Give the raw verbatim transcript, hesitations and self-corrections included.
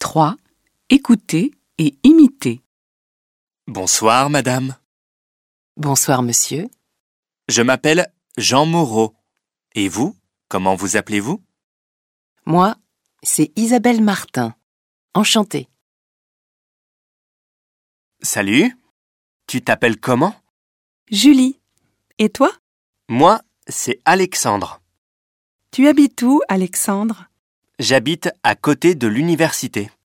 trois. Écoutez et imitez. Bonsoir, madame. Bonsoir, monsieur. Je m'appelle Jean Moreau. Et vous, comment vous appelez-vous? Moi, c'est Isabelle Martin. Enchantée. Salut. Tu t'appelles comment? Julie. Et toi? Moi, c'est Alexandre. Tu habites où, Alexandre? J'habite à côté de l'université.